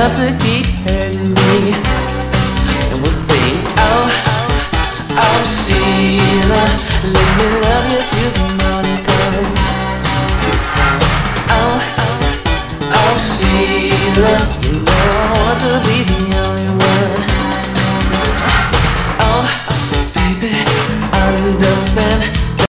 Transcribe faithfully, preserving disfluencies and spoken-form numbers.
have to keep hurting me. And we'll sing, oh, oh Sheila, let me love you till the morning comes. Oh, oh Sheila, you know I want to be the